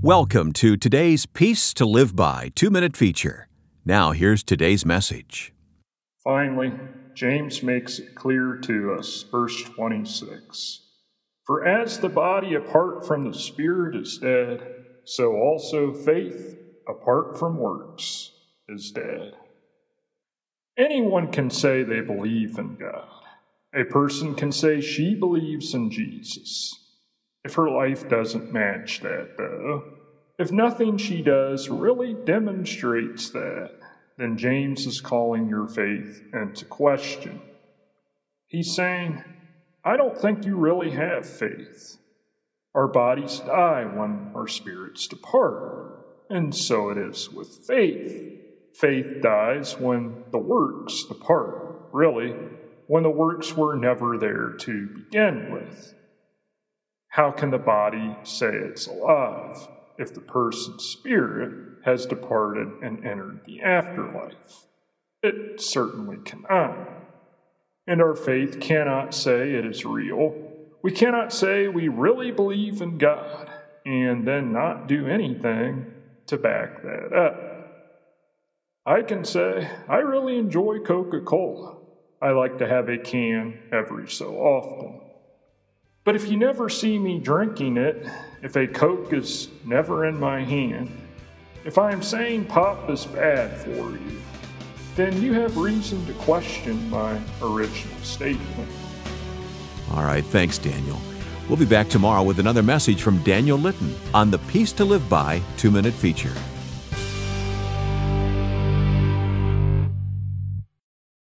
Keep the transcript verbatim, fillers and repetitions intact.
Welcome to today's Peace to Live By two-minute feature. Now here's today's message. Finally, James makes it clear to us, verse twenty-six. For as the body apart from the spirit is dead, so also faith apart from works is dead. Anyone can say they believe in God. A person can say she believes in Jesus. If her life doesn't match that, though, if nothing she does really demonstrates that, then James is calling your faith into question. He's saying, I don't think you really have faith. Our bodies die when our spirits depart, and so it is with faith. Faith dies when the works depart, really, when the works were never there to begin with. How can the body say it's alive if the person's spirit has departed and entered the afterlife? It certainly cannot. And our faith cannot say it is real. We cannot say we really believe in God and then not do anything to back that up. I can say I really enjoy Coca-Cola. I like to have a can every so often. But if you never see me drinking it, if a Coke is never in my hand, if I am saying pop is bad for you, then you have reason to question my original statement. All right, thanks, Daniel. We'll be back tomorrow with another message from Daniel Litton on the Peace to Live By two-minute feature.